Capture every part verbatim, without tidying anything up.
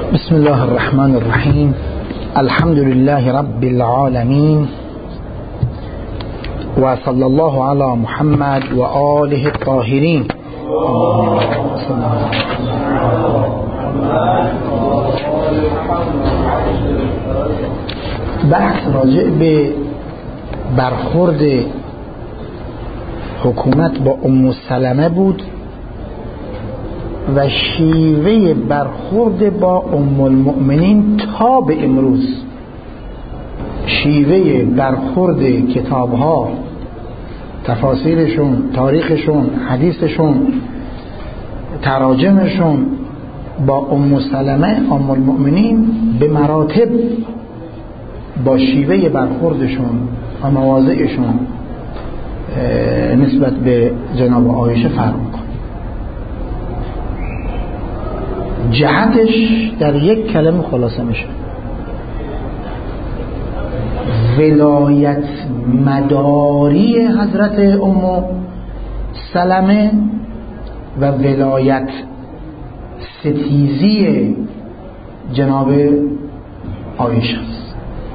بسم الله الرحمن الرحیم. الحمد لله رب العالمین و صلی الله علی محمد و آله الطاهرین. بحث راجع به برخورد حکومت با ام سلمه بود و شیوه برخورد با ام المؤمنین تا به امروز. شیوه برخورد کتاب‌ها، تفاسیرشون، تاریخشون، حدیثشون، تراجمشون با ام سلمه ام المؤمنین به مراتب با شیوه برخوردشون و مواضعشون نسبت به جناب عایشه فرق می‌کنه. جهتش در یک کلمه خلاصه میشه: ولایت مداری حضرت ام سلمه و ولایت ستیزی جناب عایشه است.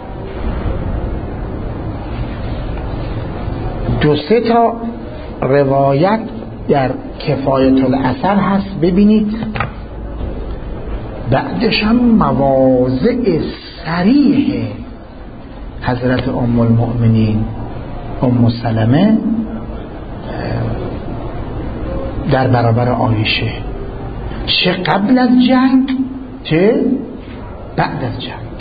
دو سه تا روایت در کفایت الاثر هست، ببینید. بعدش هم مواضع صریح حضرت ام المؤمنین ام سلمه در برابر عایشه، چه قبل از جنگ چه بعد از جنگ.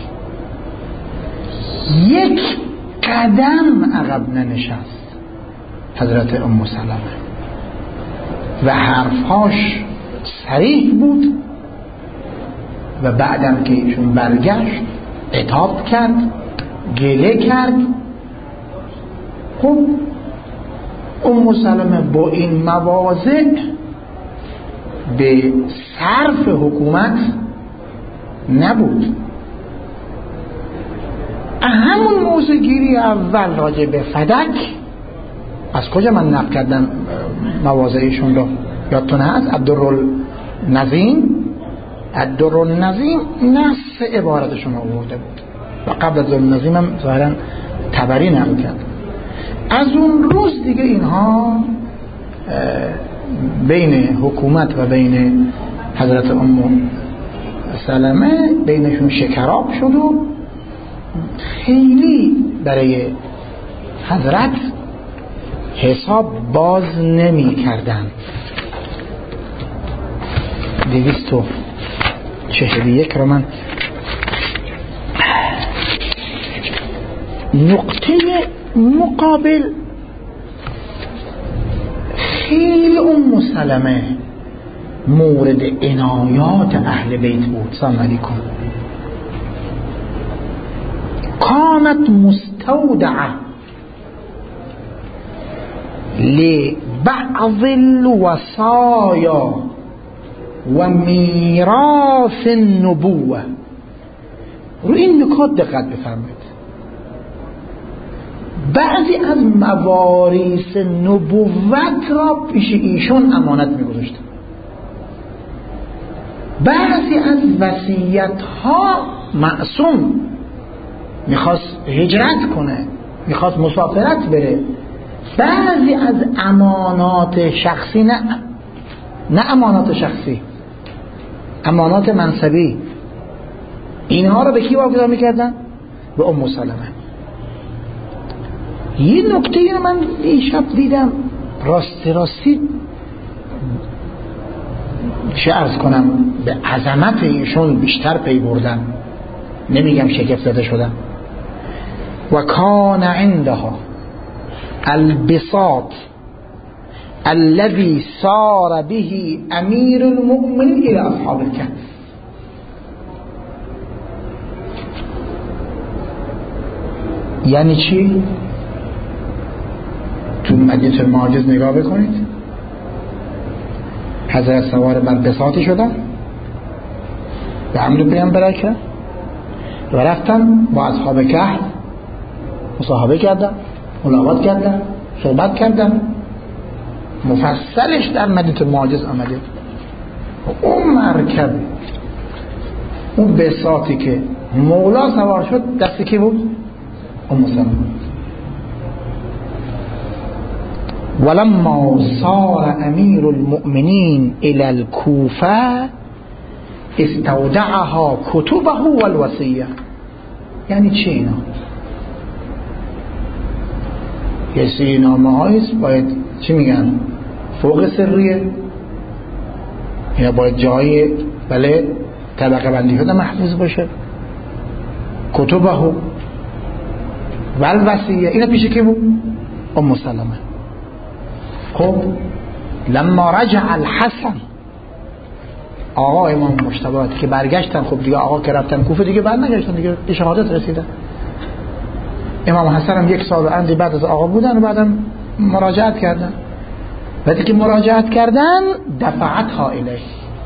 یک قدم عقب ننشست حضرت ام سلمه و حرفهاش صریح بود و بعدم که ایشون برگشت عتاب کرد، گله کرد. خب ام سلمه با این مواضع به صرف حکومت نبود. همون موضع گیری اول راجع به فدک، از کجا من نقل کردم مواضعشون رو یادتون هست؟ عبدالنظیم عبدالنظیم نص عبارتشون آورده بود و قبل از عبدالنظیم هم ظاهرا طبری نقل کرد. از اون روز دیگه اینها بین حکومت و بین حضرت ام سلمه بینشون شکراب شد و خیلی برای حضرت حساب باز نمی کردن. دویست و چهل یک رو من نقطه مقابل خیلی ام سلمه مورد عنایات اهل بیت بود. سلام علیکم. کانت مستودعه لبعض الوصایا و میراث النبوه. رو این نکات دقت بفرمایید. بعضی از مواریث نبوت را پیش ایشون امانت می‌گذاشتن. بعضی از وصیت ها معصوم میخواست هجرت کنه، میخواست مسافرت بره. بعضی از امانات شخصی، نه نه امانات شخصی، امانات منصبی، اینها رو به کی واگذار میکردن؟ به ام سلمه. یه نکته رو من دیشب دیدم، راستی راستی چه عرض کنم، به عظمت ایشون بیشتر پی بردم، نمیگم شگفت زده شدم. و کان عندها البساط الذي سار به امیر المؤمنین الى اصحاب الكهف. یعنی چی؟ تو مدینه المعاجز نگاه بکنید، حضرت سوار بر بساطی شدن به امر پیامبر کرد و رفتن با اصحاب کهف مصاحبه کردن، ملاقات کردن، صحبت کردن. مفصلش در مدینه المعاجز آمده. اون مرکب اون بساطی که مولا سوار شد دست کی بود؟ ام سلمه. ولما صار امیر المؤمنین الى الكوفه استودعها کتبه والوصیه. یعنی چی اینا؟ یه سری نامه هایست باید چی میگن؟ فوق سریه، اینا باید جای بله طبقه بندی شده محفوظ باشه. کتبه والوصیه اینا پیش کی بود؟ ام سلمه. خب لما رجع الحسن، آقا امام مجتبی که برگشتن، خب دیگه آقا که رفتن کوفه دیگه بر نگشتن دیگه، به شهادت رسیدن. امام حسن هم یک سال اندی بعد از آقا بودن و بعدم مراجعت کردن. وقتی که مراجعت کردن دفعتها الیه،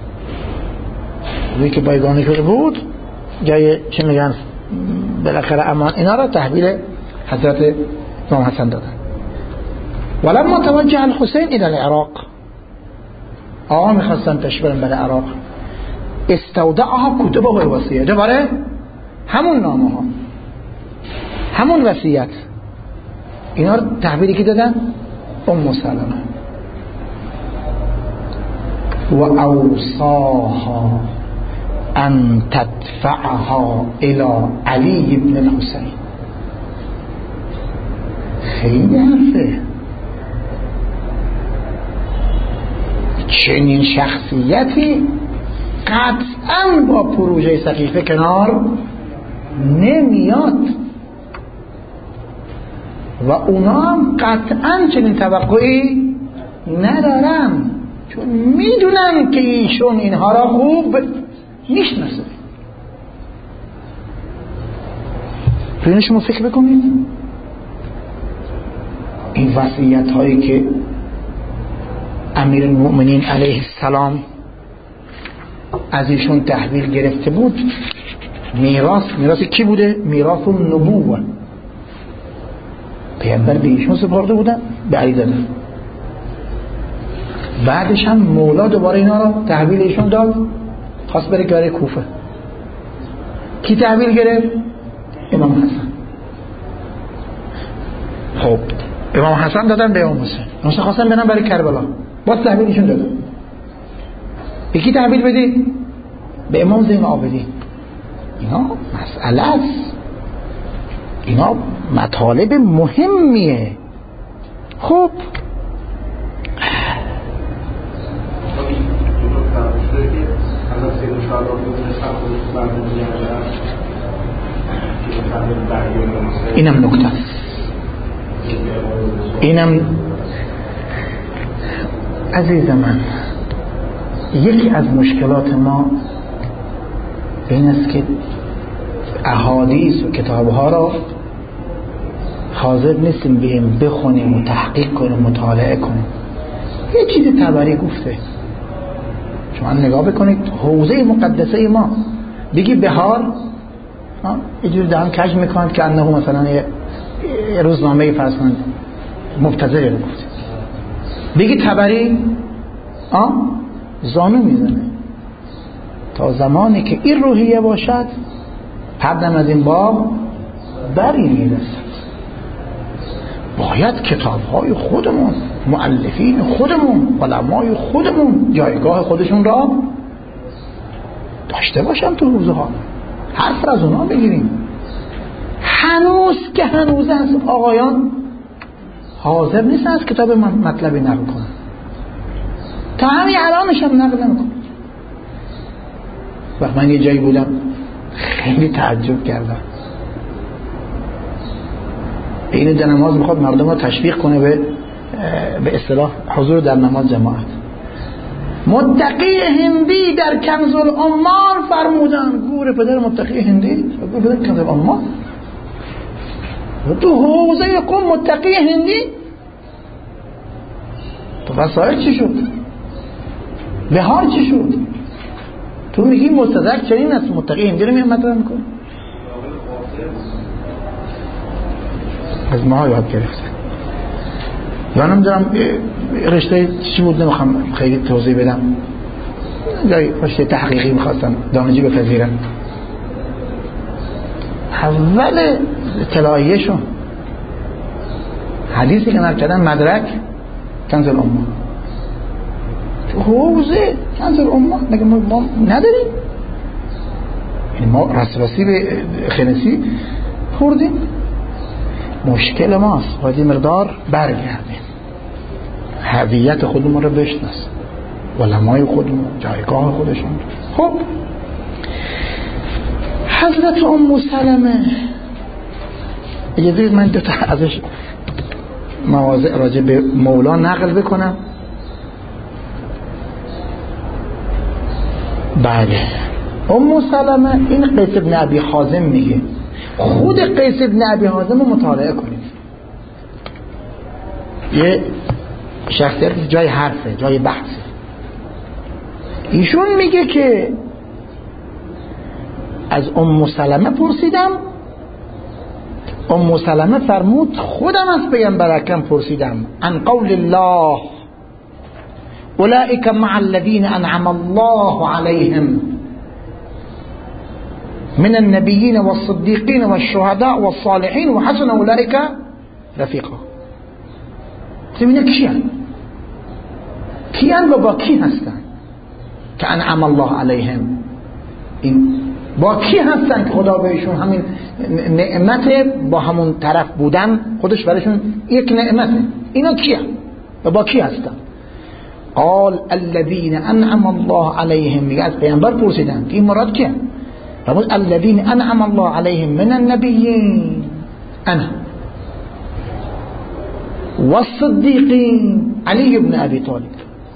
وی که بایگانی شده بود جای چه میگن بالاخره امان اینا را تحویل حضرت امام حسن دادن. ولما توجه الحسین الى العراق، آقا میخواستن تشبرن برای عراق، استودعها کتبه و الوصیه، دوباره همون نامه ها همون وصیت اینا رو تحویلی که دادن ام سلمه. و اوصاها ان تدفعها الى علی ابن الحسین. خیلی حرفه. چنین شخصیتی قطعا با پروژه سقیفه کنار نمیاد و اونا هم قطعا چنین توقعی ندارن، چون میدونن که ایشون اینها را خوب میشناسه. تو اینو شما فکر بکنید، این وصیت هایی که امیر المؤمنین علیه السلام از ایشون تحویل گرفته بود، میراث میراث کی بوده؟ میراث النبوه. پیامبر به ایشون سپرده بودن، به علی دادن. بعدش هم مولا دوباره اینا رو تحویل ایشون داد، خواست بره گاره کوفه. کی تحویل گرفت؟ امام حسن. خب امام حسن دادن به امام حسین، امام خواستن برن برای کربلا، باز تحویل ایشون دادن. به کی تحویل بدید؟ به امام زین العابدین. اینا مسئله است، اینا مطالب مهمیه. خب اینم نکته است. اینم عزیز من یکی از مشکلات ما این است که احادیث و کتابها را حاضر نیستیم بیم بخونیم و تحقیق کنیم و مطالعه کنیم. یه چیزی تبری گفته، شما نگاه بکنید حوزه مقدسه ما، بگی بهار یه جور دهان کج میکنند که انه مثلا یه روزنامه فرسند مبتذلی رو گفته. بگی تبری آه زانو میزنه. تا زمانی که این روحیه باشد هر دم از این باب بری میرسد. باید کتاب‌های خودمون، مؤلفین خودمون، علمای خودمون جایگاه خودشون را داشته باشن تو حوزه ها، حرف از اونا بگیریم. هنوز که هنوز از آقایان حاضر نیست از کتاب من مطلبی نقل کنن، تا همین الانش هم نقل نمیکنن. وقت من یه جایی بودم خیلی تعجب کردم، این در نماز میخواد مردم رو تشویق کنه به به اصطلاح حضور در نماز جماعت. متقی هندی در کنز العمار فرمودن، گور پدر متقی هندی، گور پدر کنز العمار تو حوزه قوم متقی هندی. تو وسائل چی شد؟ بهار چی شد؟ تو میگی مستدرک چنین است، متقی هندی رو میگم مطرح میکنه. از ما یاد گرفته. یا نمیدونم رشته چی بود، نمیخوام خیلی توضیح بدم، جای رشته تحقیقی میخواستن دانشجو بپذیرن. اول اطلاعیه‌شون حدیثی که نقل کردن مدرک کنز الامه، حوزه کنز الامه مگه ما نداریم؟ یعنی ما رسراسی به خنسی خوردیم. مشکل ماست باید مقدار برگردیم، هویت خودمون رو بشناسیم، علمای خودمون، جایگاه خودشون. خب حضرت ام سلمه، اجازه من دو تا ازش مواضع راجع به مولا نقل بکنم. بله، ام سلمه، این قیس ابن ابی حازم میگه، خود قیس ابن ابی حازم رو مطالعه کنید. یه شخصیت جای حرفه، جای بحثه. ایشون میگه که از ام سلمه پرسیدم، ام سلمه فرمود خودم از پیامبر اکرم پرسیدم عن قول الله اولئک مع الذین انعم الله علیهم من النبیین والصدیقین والشهداء والصالحین وحسن اولئک رفیقا. ببینه کیان کیان و با کی هستن که انعم الله علیهم، این با کی هستن که خدا بهشون همین نعمت با همون طرف بودن خودش برایشون یک نعمته. اینا کیه و با کی هستن؟ قال الذين انعم الله عليهم، میگه از پیامبر پرسیدن که این مراد کیه؟ فرمود الذين انعم الله عليهم من النبيين انا والصديقين علي بن ابي طالب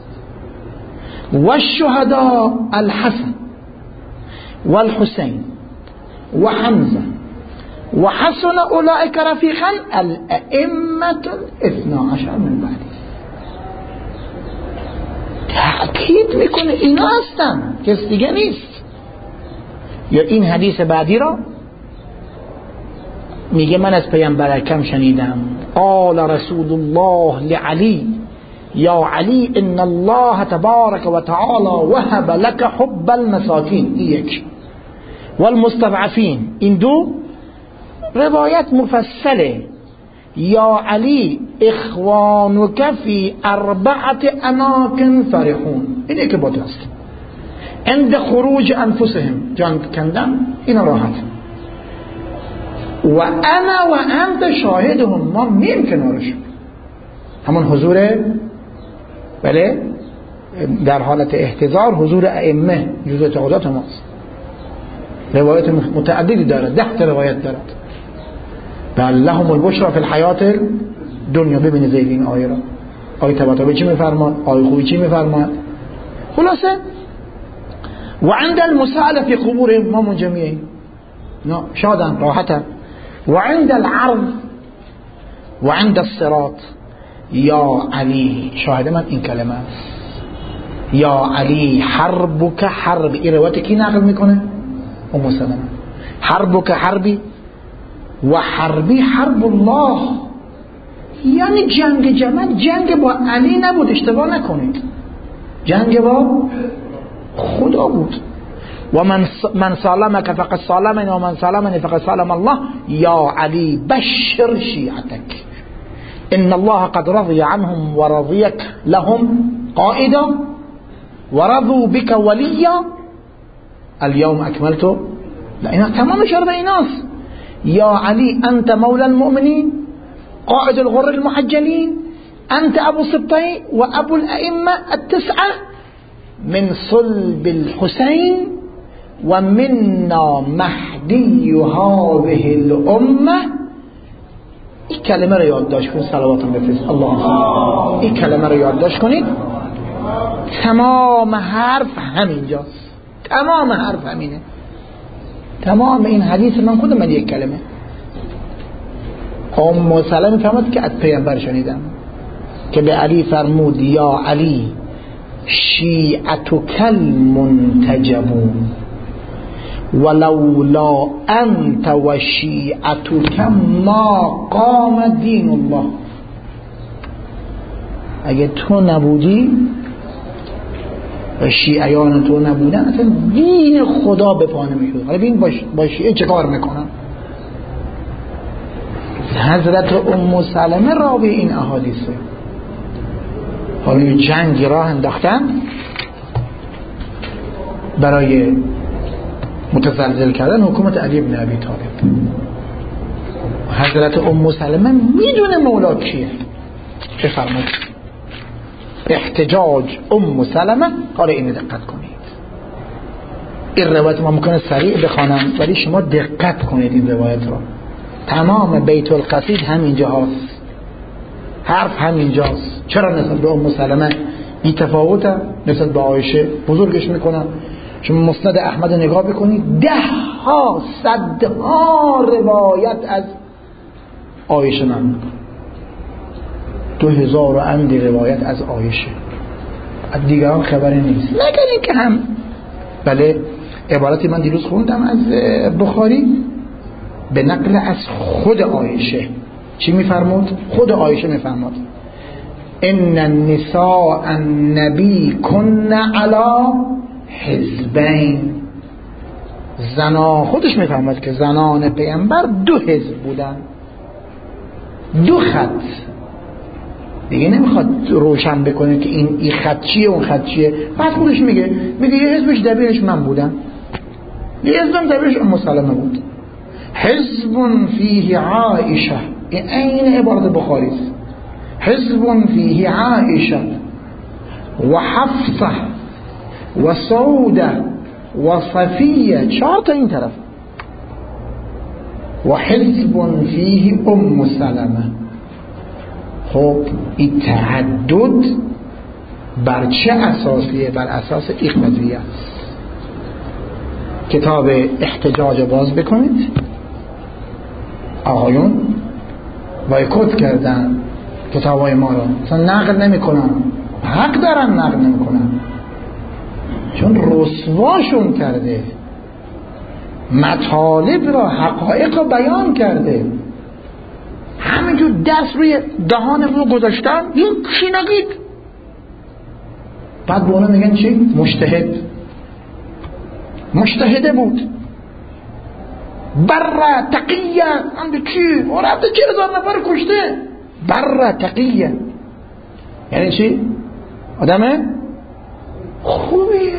والشهداء الحسن والحسين وحمزة وحسن أولئك رفيقا الأئمة الاثنى عشر من بعد. تأکید میکنه اینا هستن، کس دیگه نیست. یا این حدیث بعدی را میگه من از پیامبر اکرم شنیدم قال رسول الله لعلی یا علی ان الله تبارک و تعالی وهب لك حب المساکین، یک والمستضعفین. این دو روایت مفصله. یا علی اخوانک فی اربعت اماکن فرحون، اینه که باید است عند خروج انفسهم، جان کندن این راحت. و انا و انت شاهدهم، ما میم کنارشون، همون حضور، بله، در حالت احتضار حضور ائمه جزء اعتقادات ماست. روایت متعددی دارد، ده تا روایت دارد. بل لهم البشرى فی الحیات دنیا. ببینید زید این آیه را، آیه طباطبایی چی میفرماد، آیه خوبی چی میفرماد. خلاصه و عند المساءله فی قبورهم، ما منجمیه نه شادن راحتن. و عند العرض و عند الصراط یا علی، شاهد من این کلمه است، یا علی حربک حرب. این روایت کی نقل میکنه؟ ام سلمه. حربک حربی و حربی حرب الله، یعنی جنگ جمل جنگ با علی نبود، اشتباه نکنید، جنگ با خدا بود. و من من سالمک فقد سالمنی و من سالمنی فقد سالم الله. یا علی بشر شیعتک ان الله قد رضی عنهم و رضیک لهم قائدا و رضوا بک ولیا اليوم اکملت. اینا تمام شرط ایناست. یا علی انت مولا المؤمنین قائد الغر المحجلین انت ابو سبطین و ابو الائمه التسعه من صلب الحسین و منا مهدی هذه الامه. این کلمه رو یادداشت کنید، صلواتم بفرست اللهم صل. این کلمه رو یادداشت کنید، تمام حرف همینجاست، تمام حرف همینه، تمام این حدیث من خودم من یک کلمه. ام سلمه فرمود که از پیامبر شنیدم که به علی فرمود یا علی شیعتک المنتجبون ولولا انت و شیعتک ما قام دین الله. اگه تو نبودی و شیعیان تو نبودن اصلا دین خدا به پا نمیشد. حالا ببین با شیعه چه کار میکنن، حضرت ام سلمه راوی این احادیثه. حالا یه جنگی راه انداختن برای متزلزل کردن حکومت علی بن ابی طالب. حضرت ام سلمه میدونه مولا کیه. بفرمایید احتجاج ام سلمه. حالا اینو دقت کنید، این روایت ما ممکنه سریع بخوانم ولی شما دقت کنید این روایت رو. تمام بیت القصید همینجا هست، حرف همینجاست. چرا نسبت به ام سلمه بی تفاوته نسبت به عایشه بزرگش میکنن؟ شما مسند احمد نگاه بکنید، ده ها صدها روایت از عایشه من، دو هزار و اندی روایت از عایشه، از دیگران خبری نیست. مگر اینکه هم بله عبارتی من دیروز خوندم از بخاری به نقل از خود عایشه. چی میفرمود؟ خود عایشه میفرمود ان النساء النبی کن علی حزبین. زنا خودش میفرمود که زنان پیامبر دو حزب بودن، دو خط. دیگه نمیخواد روشن بکنه که این این خط چیه اون خط چیه. بعد خودش میگه میگه یه حزبش دبیرش من بودم، یه حزبم دبیرش ام سلمه بود. حزب فیه عائشه، این عین عبارت بخاری است. حزب فیه عائشه و حفصه و سوده و صفیه، چهار تا این طرف، و حزب فیه ام سلمه. خب این تعدد بر چه اساسیه؟ بر اساس این قضیه است. کتاب احتجاج باز بکنید، آقایون بایکوت کردن کتابای ما رو، اصلا نقل نمی کنن، حق دارن نقل نمی کنن، چون رسواشون کرده، مطالب را حقایق را بیان کرده. همینجور دست روی دهان رو گذاشتن، این چی نگید. بعد به اونو میگن چی؟ مجتهد. مجتهده بود، بره تقیه. هم چی؟ و رفته چه هزار نفر کشته. بره تقیه یعنی چی؟ آدمه خوبیه.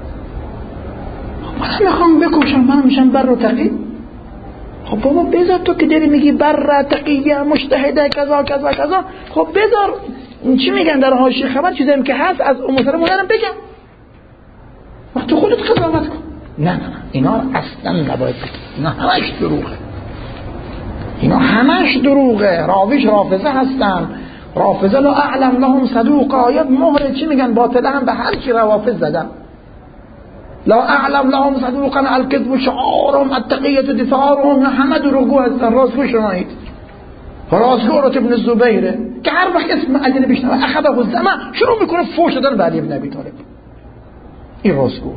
من میخوام بکشم، من میشم بر و تقی. خب بابا بذار، تو که داری میگی بر تقیه مجتهده کذا کذا کذا، خب بذار چی میگن در حاشیه خبر چیزایی که هست از ام سلمه مونرم بگم، وقت خودت قضاوت کن. نه نه نه اینا اصلا نباید بگی، اینا همش دروغه، اینا همش دروغه. راویش رافضه هستن، رافضه لا اعلم لهم صدوق. آیات مهر چی میگن؟ باطله هم به هر چی روافض زدن. لا اعلم لهم صدوقا الكذب شعارهم التقیه دثارهم. همه دروغگو هستن. راستگو شمایید، راستگو عروة ابن الزبیره که هر وقت اسم علی بشنوه اخذه الزمن شروع میکنه فوش دادن به علی بن ابی طالب. این راستگو،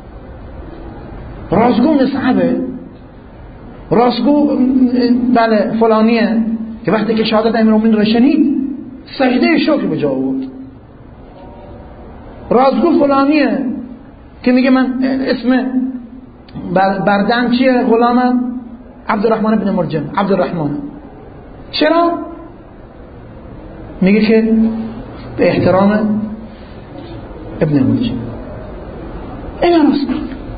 راستگو مصعبه، راستگو بله فلانیه که وقتی که شهادت امیرالمومنین رو شنید سجده شکر به جا آورد. راستگو فلانیه که میگه من اسم بردم چیه غلامم؟ عبدالرحمن بن مرجم. عبدالرحمن چرا؟ میگه که به احترام ابن مرجم. این راست.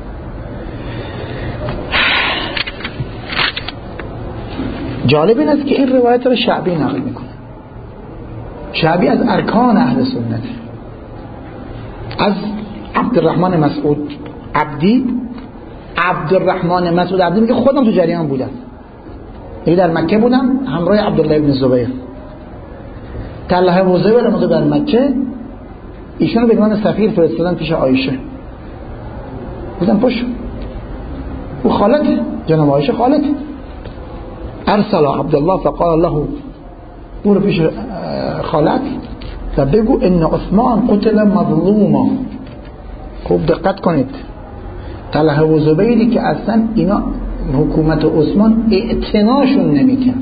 جالب این است که این روایت رو شعبی نقل میکنه. شعبی از ارکان اهل سنت، از عبدالرحمن مسعود عبدی. عبدالرحمن مسعود عبدی میگه خودم تو جریان بودم، یعنی در مکه بودم همراه عبدالله ابن زبیر. طلحه و زبیر اومده در مکه، ایشونو به عنوان سفیر فرستادن پیش عایشه. بودن پشت و خالت جناب عایشه، خالت ارسل عبدالله فقال له، برو پیش خالت و بگو ان عثمان قتل مظلوما. خوب دقت کنید، طلحه و زبیری که اصلا اینا حکومت عثمان اعتناشون نمیکرد،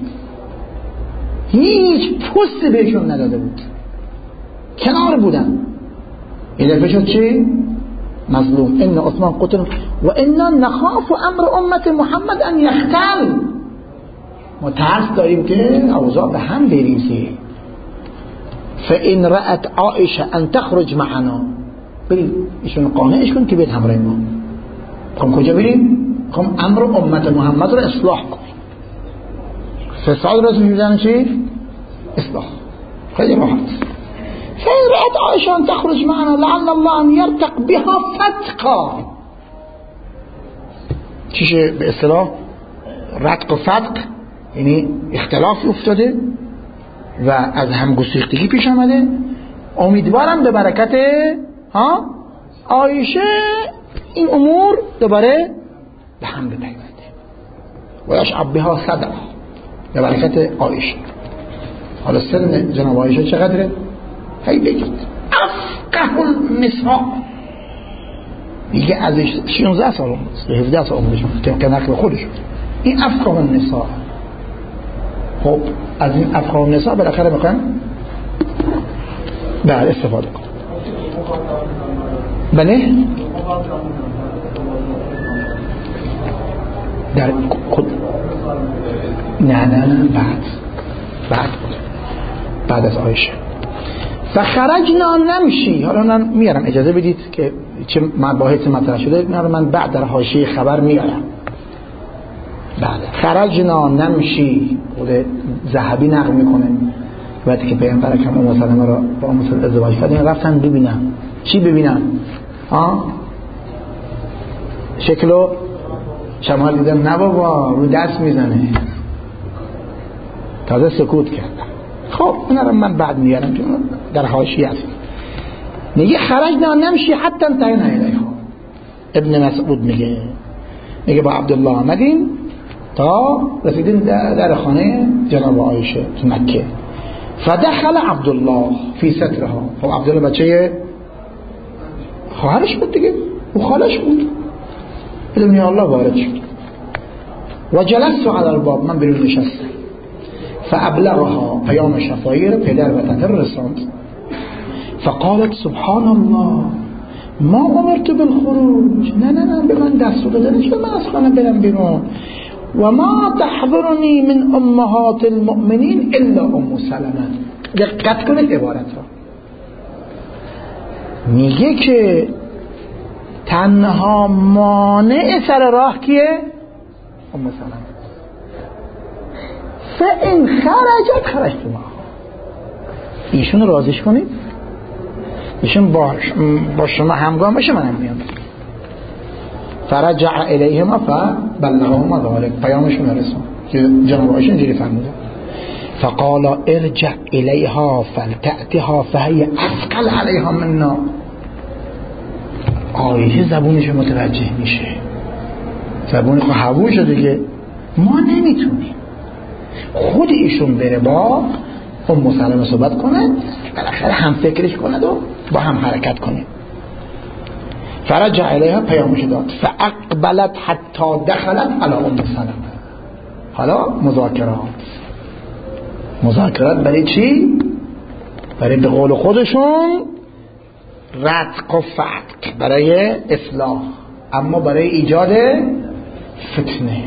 هیچ پست بهشون نداده بود، کنار بودن. این دفعه شد چی؟ مظلوم. ان عثمان قتل و انا نخاف امر امت محمد ان یختل. ما ترس داریم که اوضاع به هم بریزه. فإن رأت عائشه ان تخرج معنا، برید ایشون قانعش کن که بیاد همراه ما. خب کجا بریم؟ خب امر امت محمد رو اصلاح کنیم. فساد رو می‌دونن چی؟ اصلاح. خیلی راحت. فإن رأت عائشه ان تخرج معنا لعل الله ان يرتق بها فتقا. چیشه به اصطلاح رتق و فتق، یعنی اختلافی افتاده و از همگسیختگی پیش آمده. امیدوارم به برکت ها عایشه این امور دوباره به هم بپیونده. و یشعب بها صدع، به برکت عایشه. حالا سن جناب عایشه چقدره؟ هی بگید افقه النساء، دیگه ازش شانزده سال عمرش، هفده سال عمرش که نقل خودش. این افقه النساء. خب از این افقه النساء بالاخره میخوایم بله استفاده کنیم. بله در خود نه نه نه بعد بعد بعد از عایشه. فخرجنا نمشی. حالا من میارم، اجازه بدید که چه مباحث مطرح شده میارم من بعد در حاشیه خبر میارم. بله خرجنا نمشی، خود ذهبی نقل میکنه وقتی که پیامبر اکرم ام سلمه را با ام سلمه ازدواج کردن رفتن ببینن. چی ببینن؟ ها شکلو شمال دیدن؟ نه بابا، رو دست میزنه. تازه سکوت کردن. خب اینا رو من بعد میارم که در حاشیه است. میگه خرجنا نمشی حتی انتهینا الیها. ابن مسعود میگه میگه با عبدالله آمدیم تا رسیدیم در خانه جناب عایشه تو مکه. فدخل عبدالله فی سترها. خب عبدالله بچه خواهرش بود دیگه و خالش بود. علمی الله وارد شد و جلست علی الباب، من بیرون نشستم. فابلغها پیام شفایی رو پدر و پدر رساند. فقالت سبحان الله ما امرت بالخروج. نه نه نه به من دستور داده نشد من از خانه برم بیرون. و ما تحضرنی من امهات المؤمنین الا ام سلمه. دقت کنید عبارت ها. میگه که تنها مانع سر راه کیه؟ ام سلمه. فإن خرجت خرجت معها. ایشون راضیش کنید، ایشون با با شما همگام بشه، منم میام. فرجع الیهما فبلغهما ذلك، پیامشون رسون که جناب عایشه اینجوری فرموده. فقال ارجع الیها فلتأتها فهي اثقل علیها منا. عایشه زبونش متوجه میشه، زبون خود هوو شده دیگه. ما نمیتونیم، خود ایشون بره با ام سلمه صحبت کنه، بالاخره هم فکرش کنه و با هم حرکت کنه. فرجع الیها پیامش داد. فاقبلت حتی دخلت علی ام سلمه. حالا مذاکرات مذاکرات برای چی؟ برای به قول خودشون رتق و فتق، برای اصلاح، اما برای ایجاد فتنه.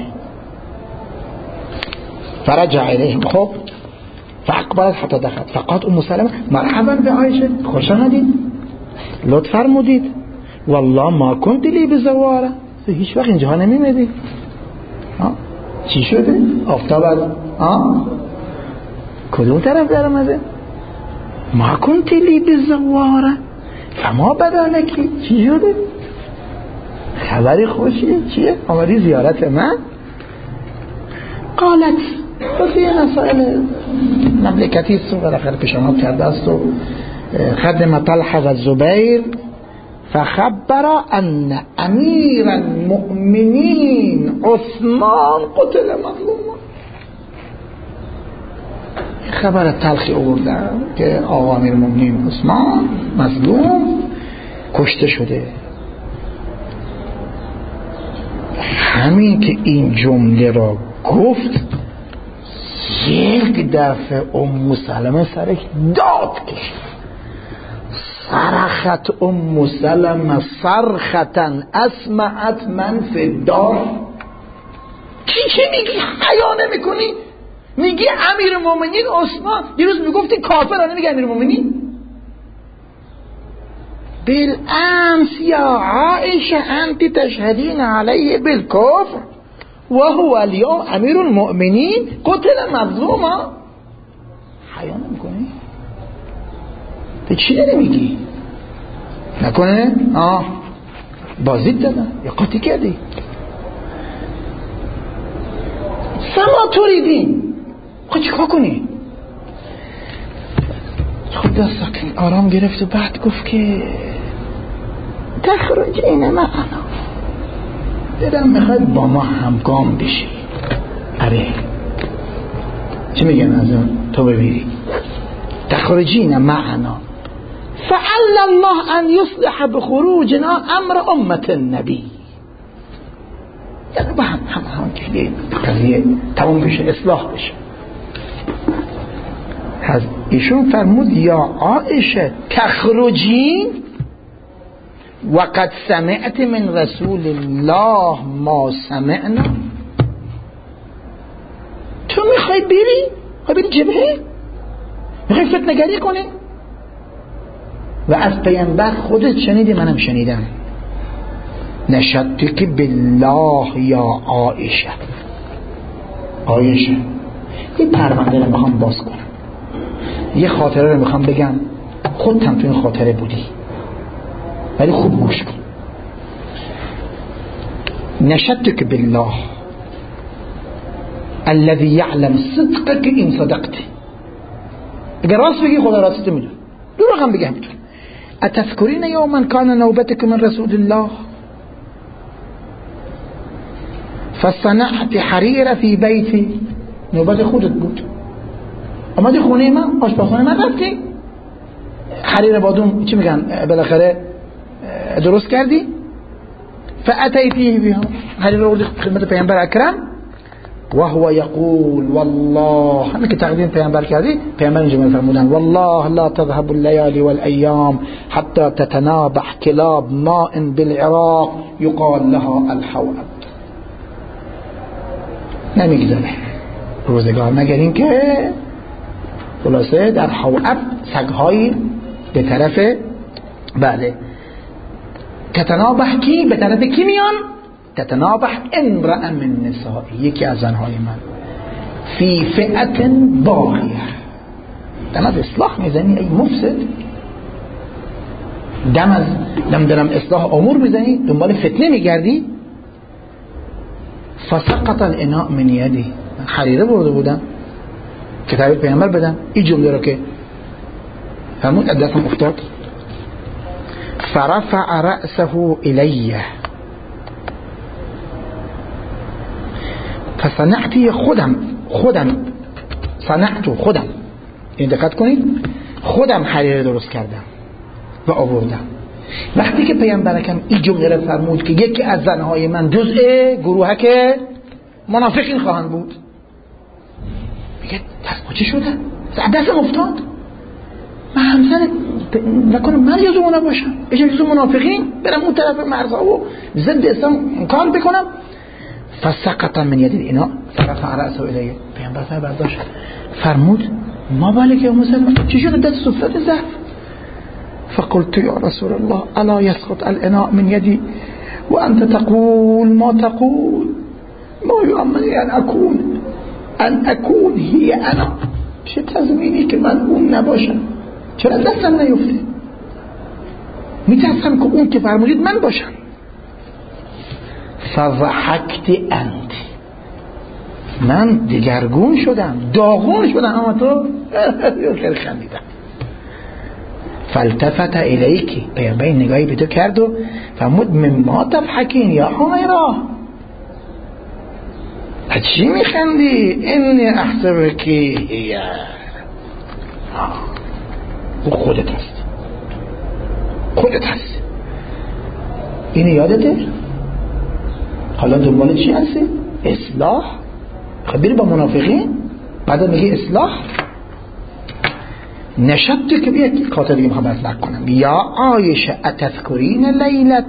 فرجع الیهم. خب فاقبلت حتی دخلت. فقالت ام سلمه مرحبا به عایشه، خوش آمدید، لطف فرمودید. والله ما کنت لی بزواره، هیچ وقت اینجا نمیمدی. چی شده؟ آفتاب از کدوم طرف در آمده؟ ما کنت لی بزواره فما بدانکی. چی شده؟ خبری خوشی چیه؟ آمدی زیارت من؟ قالت بس یه مسائل مملکتی است و بالاخره پیشنهاد کرده است و خدم طلحه و زبیر فخبر ان امیر المؤمنین عثمان قتل مظلوما. خبر تلخی آوردن که آقا امیر المؤمنین عثمان مظلوم کشته شده. همین که این جمله را گفت یک دفعه ام سلمه سرش داد کشید. صرخت ام سلمه صرختا اسمعت من فی الدار. چی چی میگی؟ حیا نمی کنی؟ میگی امیر المؤمنین عثمان، دیروز میگفتی کافرانه میگی امیر المؤمنین. بالامس یا عائشه انت تشهدین علیه بالکفر و هو اليوم امیر المؤمنین قتل مظلوما. حیا نمیکنی؟ تو چی داری میگی؟ نکنه آه بازید دادن یا قاطی کردی. فما توریدین، خود چیکار کنی؟ خدا ساکن آرام گرفت و بعد گفت که تخرجین معنا، دلم میخواد با ما همگام بشی. اره چی میگن از اون تو ببینی؟ تخرجین معنا فعل الله ان يصلح بخروجنا امر امت النبی، یعنی با هم هم هم که قضیه تمام بشه، اصلاح بشه. از ایشون فرمود یا عائشه تخرجین وقد سمعت من رسول الله ما سمعنا. تو میخوای بری؟ میخوای بری جبهه؟ میخوای فتنه‌گری کنی؟ و از پیامبر خودت شنیدی، منم شنیدم. نشدتک بالله یا عائشه. عائشه یه پرونده رو میخوام باز کنم، یه خاطره رو میخوام بگم، خودت هم تو این خاطره بودی ولی خوب گوش کن. نشدتک بالله الذي يعلم صدقك ان صدقت. اگر راست بگی خدا راستت میدونه، دروغ هم بگم میدونه. اتذكرين يوما كان نوبتك من رسول الله فصنعت حرير في بيتي. نوبت خودت بود، اومدی خونه من، آشپزخونه من رفتی حریر بادوم چی میگن بالاخره درست کردی. فاتیتیه بها، حریر رو خدمت پیامبر اکرم و هو یقول والله، همین که تقدیم پیامبر کردی، پیامبر اینجا میفرمودن والله لا تذهب الليالي والايام حتى تتنابح كلاب ماء بالعراق يقال لها الحوأب. نمیگذره روزگار مگر این که خلاصه در حوأب سگهایی به طرف بله تتنابح کی به طرف کی میان؟ تتنابح امرأ من نسائی، یکی از زنهای من، فی فئت باغیه. دم از اصلاح میزنی ای مفسد، دم از دم دلم اصلاح امور میزنی، دنبال فتنه میگردی. فسقط الاناء من یدی، حریره برده بودم که تحویل پیامبر بدم، این جمله رو که فرمود از دستم افتاد. فرفع رأسه الیه فصنعتی، خودم خودم صنعتو خودم، این دقت کنید، خودم حریره درست کردم و آوردم. وقتی که پیامبر اکرم این جمله رو فرمود که یکی از زنهای من جزء گروهک منافقین خواهند بود، میگه دست پاچه شده، دستم افتاد، من همسر نکنم من جزء اونا باشم، بشم جزء منافقین، برم اون طرف مرزها و ضد اسلام کار بکنم. فسقط من ید اینا فرفع رأسه الیه، پیامبر سر برداشت فرمود ما بالک یا مسلم، چی شده دست افتاد ضعف؟ فقلت یا رسول الله الا يسقط الاناء من يدي وانت تقول ما تقول ما يؤمني ان اكون ان اكون هي انا. چه تضمینی که من اون نباشم؟ چرا دستم نیفته؟ میترسم که اون که فرمودید من باشم. فضحکت انت، من دگرگون شدم، داغون شدم، اما تو خیلی خندیدم. فالتفت الیکی، پیامبر نگاهی به تو کرد و فرمود مما تضحکین یا حمیرا، از چی میخندی؟ انی احسبکی هی، او خودت هست، خودت هست. اینو یادته؟ حالا دنبال چی هستی؟ اصلاح؟ خب بری با منافقین بعد میگه اصلاح. نشدت که بیاد خاطر دیگه میخوام اصلاح کنم. یا عایشه اتذکرین لیلت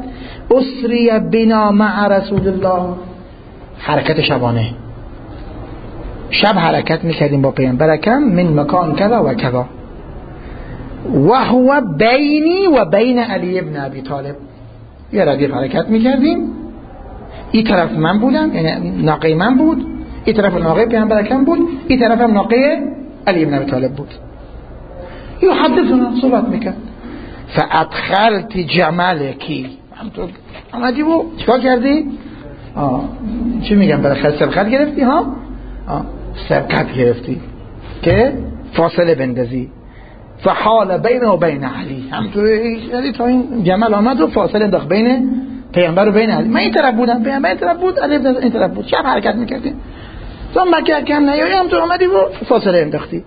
اسری بنا مع رسول الله، حرکت شبانه شب حرکت میکردیم با پیامبر اکرم من مکان کذا و کذا و هو بینی و بین علی ابن ابی طالب. یه ردیف حرکت میکردیم، این طرف من بودم، یعنی ناقه من بود، این طرف ناقه پیامبر اکرم بود، این طرف هم ناقه علی ابن ابی طالب بود. یحدثنا، صحبت میکرد. فادخلت جملکی، همونطور آمدی و چیکار کردی؟ آه. چی میگم بالاخره سبقت گرفتی ها؟ آه. سبقت گرفتی که فاصله بندازی. فحال بین و بین علی، همونطور یعنی تا این جمل آمد و فاصله انداخت بین پیامبر و بین علی. من این طرف بودم، پیامبر این طرف بود، علی این طرف بود، شب حرکت میکردیم. تو مکه کم نیایی، همونطور آمدی و فاصله انداختی.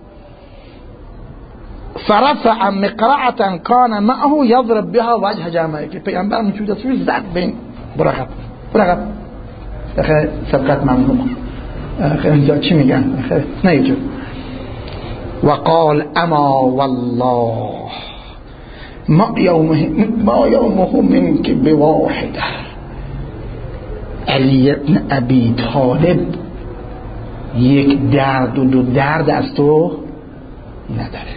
فرفع مقرعة كان معه يضرب بها وجه جمعه. پیامبر موجود توی زد بین برقب برقب آخه سبقت ممنوع. آخه اینجا چی میگن؟ آخه نه یجو. وقال اما والله ما يومه ما يومه منك بواحده. علی ابن ابی طالب یک درد و دو درد از تو نداره.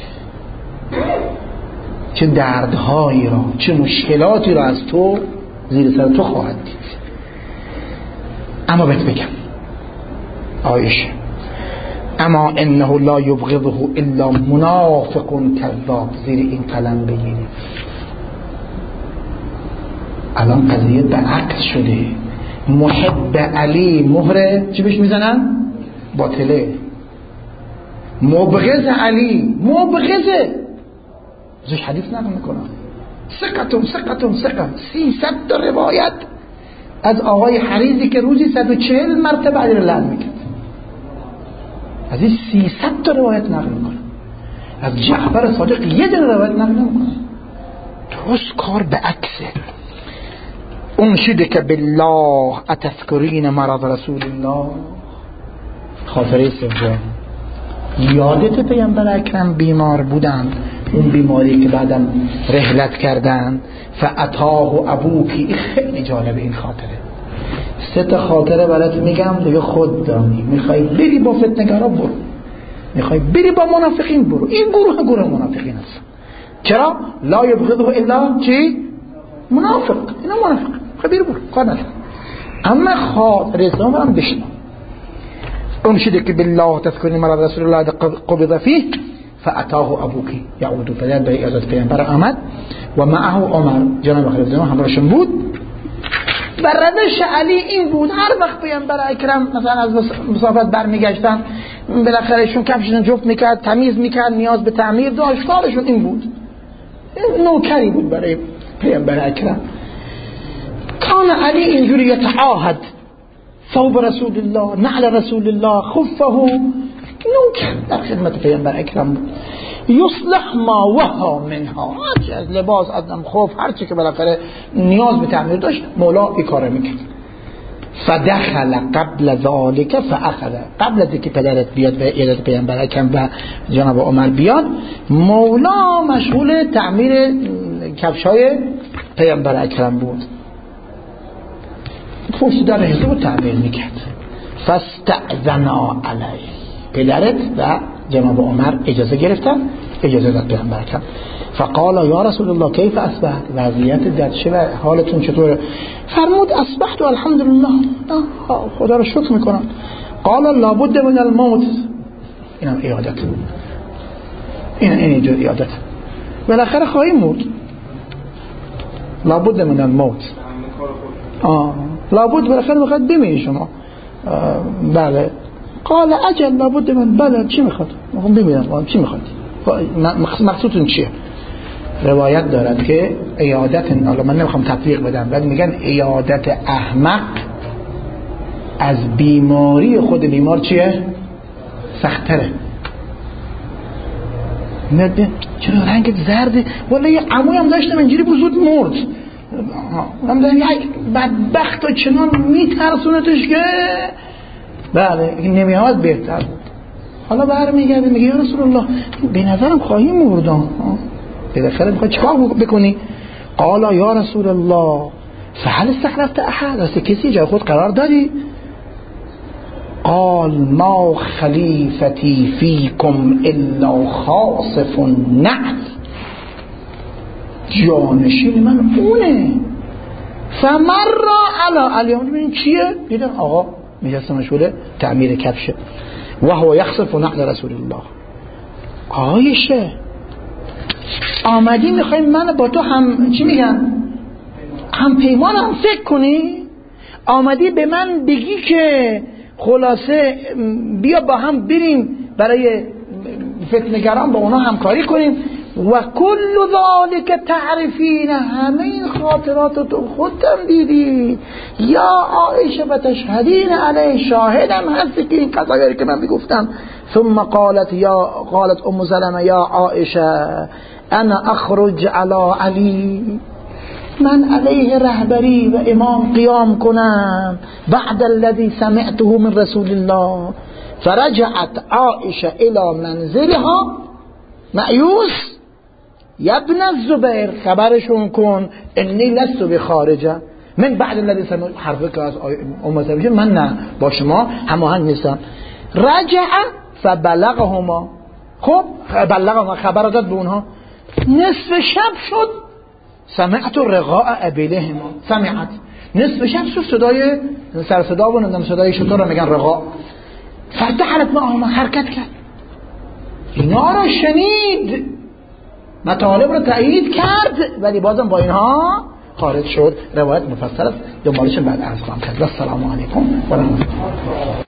چه دردهایی را، چه مشکلاتی را از تو زیر سر تو خواهد دید. اما بهت بگم عایشه، اما انه لا یبغضه الا منافق کذاب. زیر این قلم بگیرید. الان قضیه برعکس شده. محب علی مهره چی بهش میزنن؟ باطله. مبغض علی مبغضه، ازش حدیث نقل میکنن. ثقتون ثقتون ثقه. سیصد تا روایت از آقای حریزی که روزی صد و چهل مرتبه علی رو لعن میکرد، از این سیصد تا روایت نقل میکنن. از جعفر صادق یه دونه روایت نقل نمیکنن. درست کار به عکسه. انشدک بالله اتذکرین مرض رسول الله. خاطره سوم، یادت پیامبر اکرم بیمار بودند، اون بیماری که بعدم رحلت کردند. فاتاه ابوکی. خیلی جالب این خاطره. سه تا خاطره برات میگم دیگه خود دانی. میخوای بری با فتنه‌گرا برو، میخوای بری با منافقین برو. این گروه گروه منافقین هست. چرا؟ لا یبغضه الا چی؟ منافق. اینا منافق. خب بری برو، کار نداره. اما خاطره سوم هم بشنو. انشدک بالله تذکرین مرض رسول الله قبض فیه فاتاه ابوکی یعود. پدر به عزت پیامبر آمد و معه عمر جناب خلیفه همراهشون بود. و روش علی این بود، هر وقت پیامبر اکرم مثلا از مسافت برمیگشتن بالاخره ایشون کفششون جفت میکرد، تمیز میکرد، نیاز به تعمیر داشت، کارشون این بود. نوکری بود برای پیامبر اکرم. کان علی اینجوری یتعاهد ثوب رسول الله، نعل رسول الله، خفه، نوکر در خدمت پیامبر اکرم بود. یصلح ما وها منها، هرچی از لباس، از خف، هرچی که بالاخره نیاز به تعمیر داشت مولا این کار میکرد. فدخل قبل ذلك فاخذ. قبل از اینکه پدرت بیاد به عیادت پیامبر اکرم و جناب عمر بیاد، مولا مشغول تعمیر کفشای پیامبر اکرم بود. پشت در حساب تعمیر میکرد. فاستأذنا علیه. پدرت و جناب عمر اجازه گرفتن، اجازه داد پیامبر اکرم. فقال یا رسول الله کیف اصبحت؟ وضعیت در چه و حالتون چطوره؟ فرمود اصبحت الحمدلله، خدا رو شکر میکنم. قال لابد من الموت. اینم عیادت، این اینجور عیادت، بالاخره خواهیم مرد. لابد من الموت. آه لابد بالاخره میخواد بمیری شما. بله. قال اجل لابد من. بله چی میخواد؟ میخوام بمیرم. چی میخواد؟ مقصودتون چیه؟ روایت دارد که عیادت، حالا من نمیخوام تطبیق بدم ولی میگن عیادت احمق از بیماری خود بیمار چیه؟ سختره. نه چرا رنگت زرده؟ والا یه عموی هم داشتم اینجوری بود زود مرد. هم دارم یک بدبخت و چنان میترسونتش که بله نمیاد بهتر بود. حالا برمیگرده میگه یا رسول الله به نظرم خواهی مردم. بالاخره میخوای چیکار بکنی؟ قال یا رسول الله فهل استخلفت احد؟ است کسی جای خود قرار دادی؟ قال ما خلیفتی فیکم الا خاصف النعل، جانشین من اونه. فمر علی علی ببین چیه؟ دیدم آقا میجسته مشغول تعمیر کفشه و هو یخصف نعل رسول الله. عایشه آمدی میخوای من با تو هم چی میگن هم پیمان هم فکر کنی؟ آمدی به من بگی که خلاصه بیا با هم بریم برای فتنگران با اونا همکاری کنیم و کل ذالک تعرفین، همه این خاطرات تو خودم دیدی یا عایشه و تشهدین علیه، شاهدم هستی که این قضایی که من میگفتم. ثم قالت یا قالت ام سلمة یا عایشه انا اخرج علی علی، من علیه رهبری و امام قیام کنم بعد الذي سمعته من رسول الله. فرجعت عائشه الى منزلها مأیوس یا ابن الزبیر، خبرشون کن انی لست بخارجه من بعد الذي سمعت، حرفی که از ام سلمة من نه با شما هماهنگ نیستم. رجع فبلغهما، خب بلغهما خبر داد به اونها. نصف شب شد سمعت رغاء ابلهما، سمعت نصف شب شد صدای سر صدا و نمیدونم صدای شطور رو میگن رغاء. فتحت معهم، حرکت کرد، اینا رو شنید، مطالب رو تأیید کرد، ولی بازم با اینها خارج شد. روایت مفصل است، دنبالش بعد عرض خواهم کرد. السلام علیکم و رحمت الله.